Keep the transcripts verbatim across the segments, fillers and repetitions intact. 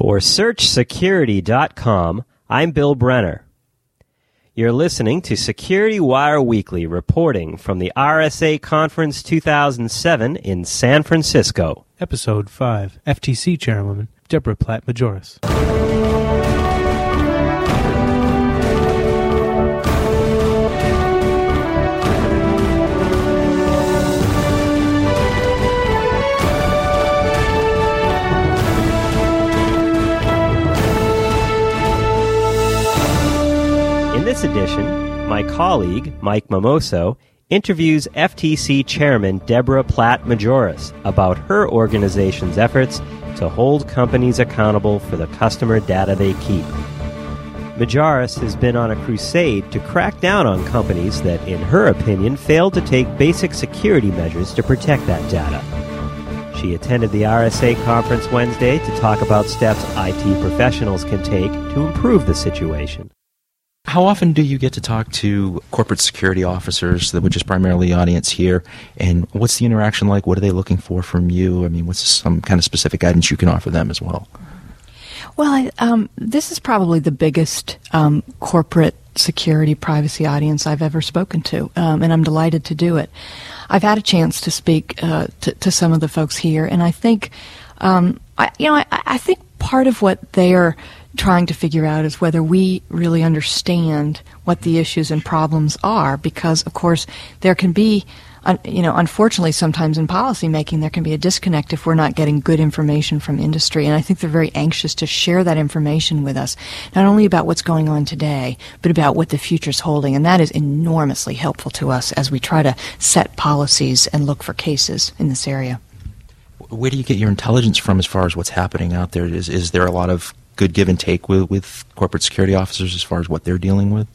For Search Security dot com, I'm Bill Brenner. You're listening to Security Wire Weekly, reporting from the R S A Conference two thousand seven in San Francisco. Episode five, F T C Chairwoman Deborah Platt-Majoras. In this edition, my colleague, Mike Mimoso, interviews F T C Chairman Deborah Platt-Majoras about her organization's efforts to hold companies accountable for the customer data they keep. Majoras has been on a crusade to crack down on companies that, in her opinion, failed to take basic security measures to protect that data. She attended the R S A conference Wednesday to talk about steps I T professionals can take to improve the situation. How often do you get to talk to corporate security officers, which is primarily the audience here, and what's the interaction like? What are they looking for from you? I mean, what's some kind of specific guidance you can offer them as well? Well, I, um, this is probably the biggest um, corporate security privacy audience I've ever spoken to, um, and I'm delighted to do it. I've had a chance to speak uh, to, to some of the folks here, and I think, um, I, you know, I, I think part of what they're trying to figure out is whether we really understand what the issues and problems are, because, of course, there can be, un- you know, unfortunately, sometimes in policy making, there can be a disconnect if we're not getting good information from industry. And I think they're very anxious to share that information with us, not only about what's going on today, but about what the future's holding. And that is enormously helpful to us as we try to set policies and look for cases in this area. Where do you get your intelligence from as far as what's happening out there? Is, is there a lot of good give and take with, with corporate security officers as far as what they're dealing with?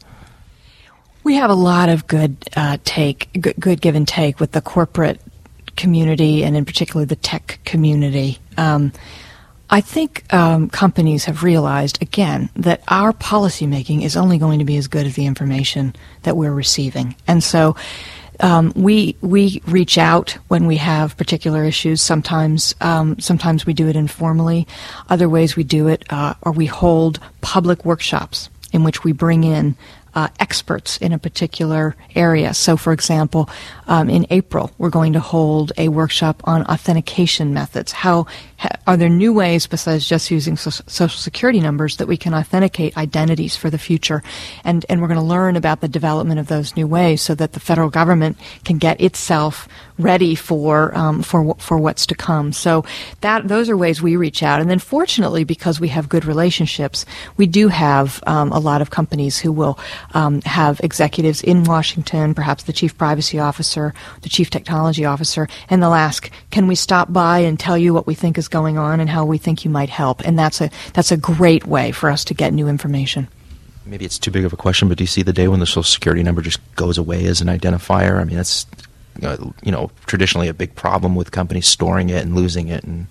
We have a lot of good uh, take, good, good give and take with the corporate community, and in particular the tech community. Um, I think um, companies have realized, again, that our policymaking is only going to be as good as the information that we're receiving. And so Um, we we reach out when we have particular issues. Sometimes um, sometimes we do it informally. Other ways we do it, uh, or we hold public workshops in which we bring in uh, experts in a particular area. So, for example, um, in April, we're going to hold a workshop on authentication methods. How ha- are there new ways besides just using so- social security numbers that we can authenticate identities for the future? And and we're going to learn about the development of those new ways so that the federal government can get itself ready for um, for for what's to come. So that those are ways we reach out. And then, fortunately, because we have good relationships, we do have um, a lot of companies who will um, have executives in Washington, perhaps the chief privacy officer, the chief technology officer, and they'll ask, "Can we stop by and tell you what we think is going on and how we think you might help?" And that's a that's a great way for us to get new information. Maybe it's too big of a question, but do you see the day when the social security number just goes away as an identifier? I mean, that's Uh, you know, traditionally a big problem with companies storing it and losing it. And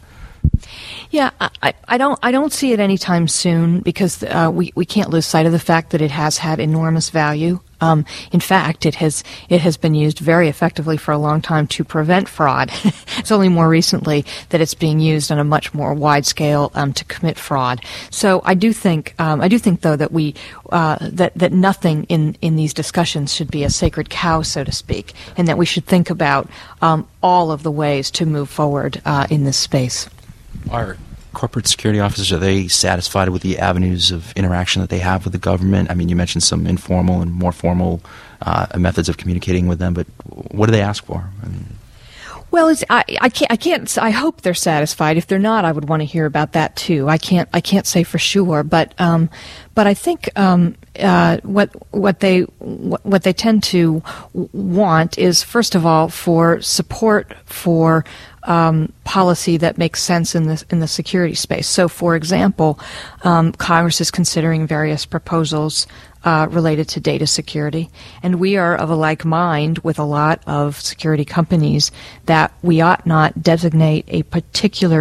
yeah, I, I don't I don't see it anytime soon, because uh, we we can't lose sight of the fact that it has had enormous value. Um, in fact, it has it has been used very effectively for a long time to prevent fraud. It's only more recently that it's being used on a much more wide scale um, to commit fraud. So I do think um, I do think though that we uh, that that nothing in in these discussions should be a sacred cow, so to speak, and that we should think about um, all of the ways to move forward uh, in this space. Are corporate security officers, are they satisfied with the avenues of interaction that they have with the government? I mean, you mentioned some informal and more formal uh, methods of communicating with them, but what do they ask for? I mean, Well, it's, I, I can't. I can't. I hope they're satisfied. If they're not, I would want to hear about that too. I can't. I can't say for sure, but um, but I think um, uh, what what they what, what they tend to want is, first of all, for support for um, policy that makes sense in the in the security space. So, for example, um, Congress is considering various proposals Uh, related to data security, and we are of a like mind with a lot of security companies that we ought not designate a particular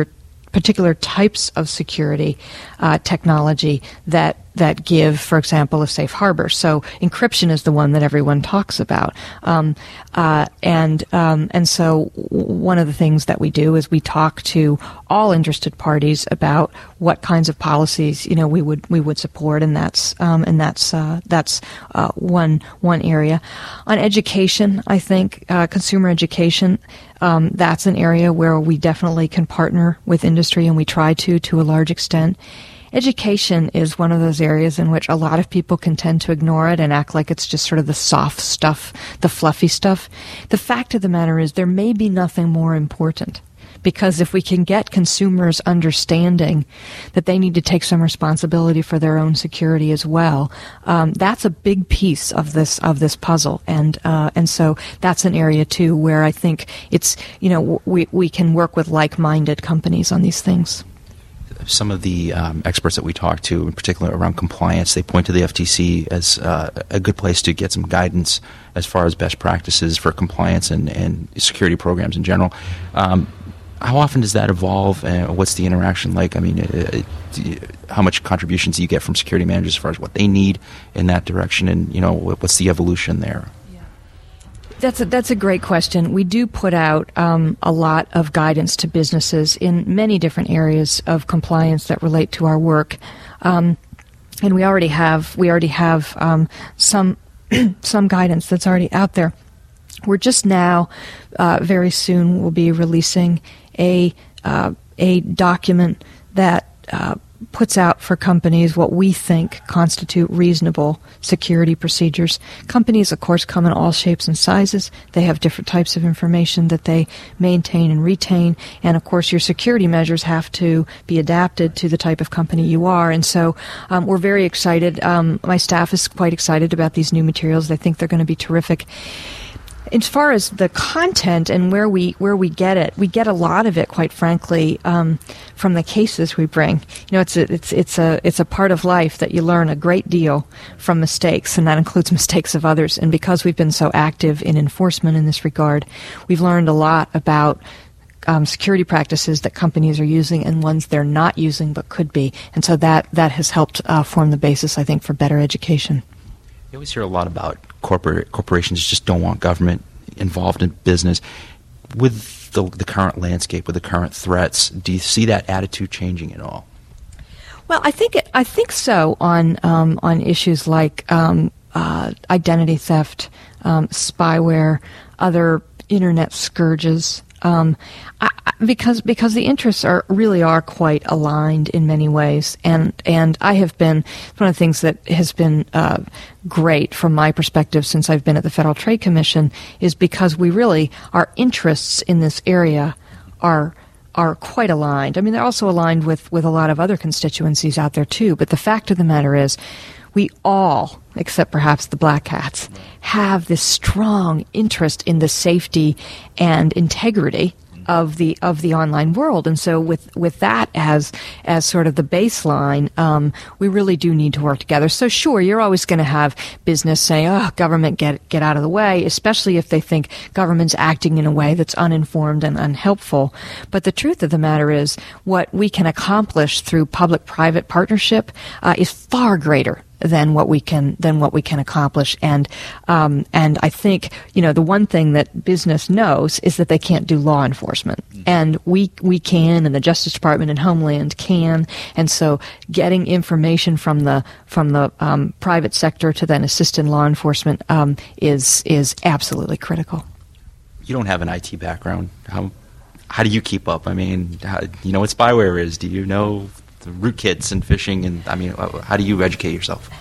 particular types of security uh, technology that that give, for example, a safe harbor. So encryption is the one that everyone talks about, um, uh, and um, and so w- one of the things that we do is we talk to all interested parties about what kinds of policies you know we would we would support, and that's um, and that's uh, that's uh, one one area. On education, I think uh, consumer education. Um, that's an area where we definitely can partner with industry, and we try to, to a large extent. Education is one of those areas in which a lot of people can tend to ignore it and act like it's just sort of the soft stuff, the fluffy stuff. The fact of the matter is there may be nothing more important. Because if we can get consumers understanding that they need to take some responsibility for their own security as well, um, that's a big piece of this of this puzzle, and uh, and so that's an area too where I think it's you know we we can work with like-minded companies on these things. Some of the um, experts that we talk to, in particular around compliance, they point to the F T C as uh, a good place to get some guidance as far as best practices for compliance and, and security programs in general. Um, How often does that evolve, and what's the interaction like? I mean, uh, you, how much contributions do you get from security managers as far as what they need in that direction, and you know, what's the evolution there? Yeah. That's a, that's a great question. We do put out um, a lot of guidance to businesses in many different areas of compliance that relate to our work, um, and we already have we already have um, some some guidance that's already out there. We're just now, uh, very soon, we'll be releasing a uh, a document that uh, puts out for companies what we think constitute reasonable security procedures. Companies, of course, come in all shapes and sizes. They have different types of information that they maintain and retain, and of course your security measures have to be adapted to the type of company you are. And so um, we're very excited. Um, my staff is quite excited about these new materials. They think they're going to be terrific. As far as the content and where we where we get it, we get a lot of it, quite frankly, um, from the cases we bring. You know, it's a, it's it's a it's a part of life that you learn a great deal from mistakes, and that includes mistakes of others. And because we've been so active in enforcement in this regard, we've learned a lot about um, security practices that companies are using and ones they're not using but could be. And so that that has helped uh, form the basis, I think, for better education. You always hear a lot about corporate corporations just don't want government involved in business. With the, the current landscape, with the current threats, do you see that attitude changing at all? Well, I think it, I think so on um, on issues like um, uh, identity theft, um, spyware, other internet scourges. Um, I, because because the interests are really are quite aligned in many ways, and and I have been one of the things that has been uh, great from my perspective since I've been at the Federal Trade Commission is because we really our interests in this area are are quite aligned. I mean, they're also aligned with with a lot of other constituencies out there too. But the fact of the matter is, we all, except perhaps the black hats, have this strong interest in the safety and integrity of the of the online world, and so with with that as as sort of the baseline, um, we really do need to work together. So sure, you're always going to have business say, "Oh, government, get get out of the way," especially if they think government's acting in a way that's uninformed and unhelpful. But the truth of the matter is, what we can accomplish through public-private partnership uh, is far greater than what we can than what we can accomplish, and um, and I think you know the one thing that business knows is that they can't do law enforcement, and we we can, and the Justice Department and Homeland can, and so getting information from the from the um, private sector to then assist in law enforcement um, is is absolutely critical. You don't have an I T background. How how do you keep up? I mean, how, you know what spyware is? Do you know the rootkits and phishing, and I mean, how do you educate yourself?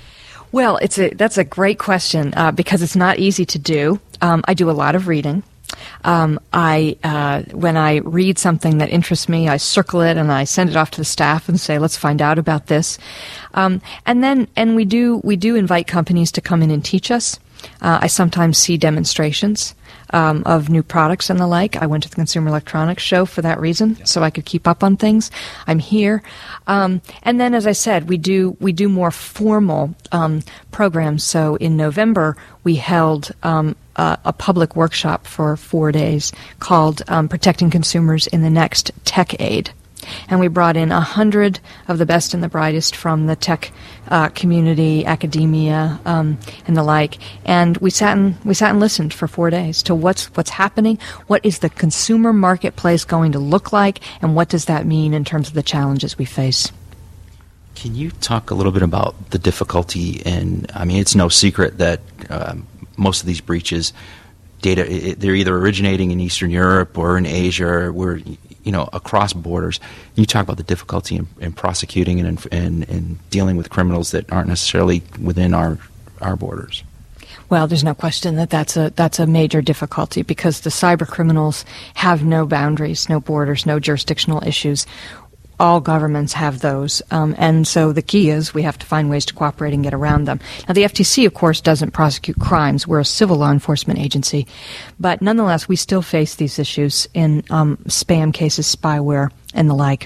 Well, it's a that's a great question uh, because it's not easy to do. Um, I do a lot of reading. Um, I uh, when I read something that interests me, I circle it and I send it off to the staff and say, "Let's find out about this." Um, and then, and we do we do invite companies to come in and teach us. Uh, I sometimes see demonstrations um, of new products and the like. I went to the Consumer Electronics Show for that reason, yeah. so I could keep up on things. I'm here, um, and then, as I said, we do we do more formal um, programs. So in November, we held um, a, a public workshop for four days called um, "Protecting Consumers in the Next Tech Aid." And we brought in a hundred of the best and the brightest from the tech uh, community, academia, um, and the like. And we sat and we sat and listened for four days to what's what's happening, what is the consumer marketplace going to look like, and what does that mean in terms of the challenges we face. Can you talk a little bit about the difficulty in, I mean, it's no secret that um, most of these breaches, data, it, they're either originating in Eastern Europe or in Asia, or we're, you know, across borders. Can you talk about the difficulty in, in prosecuting and in, in dealing with criminals that aren't necessarily within our our borders? Well, there's no question that that's a that's a major difficulty, because the cyber criminals have no boundaries, no borders, no jurisdictional issues. All governments have those, um, and so the key is we have to find ways to cooperate and get around them. Now, the F T C, of course, doesn't prosecute crimes. We're a civil law enforcement agency, but nonetheless, we still face these issues in um, spam cases, spyware, and the like.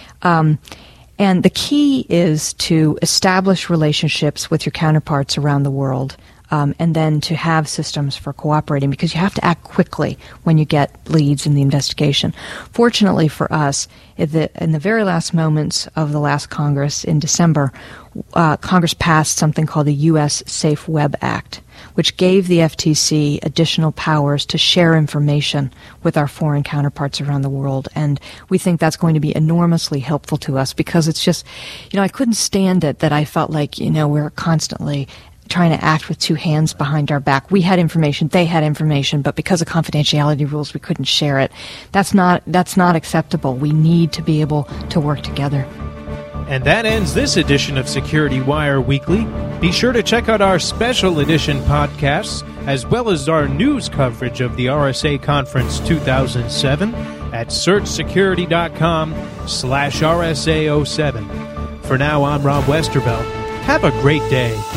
Um, and the key is to establish relationships with your counterparts around the world. Um, and then to have systems for cooperating, because you have to act quickly when you get leads in the investigation. Fortunately for us, in the, in the very last moments of the last Congress in December, uh, Congress passed something called the U S Safe Web Act, which gave the F T C additional powers to share information with our foreign counterparts around the world. And we think that's going to be enormously helpful to us, because it's just, you know, I couldn't stand it that I felt like, you know, we're constantly trying to act with two hands behind our back. We had information, they had information, but because of confidentiality rules, we couldn't share it. That's not that's not acceptable. We need to be able to work together. And that ends this edition of Security Wire Weekly. Be sure to check out our special edition podcasts, as well as our news coverage of the R S A Conference two thousand seven at searchsecurity.com slash RSA07. For now, I'm Rob Westervelt. Have a great day.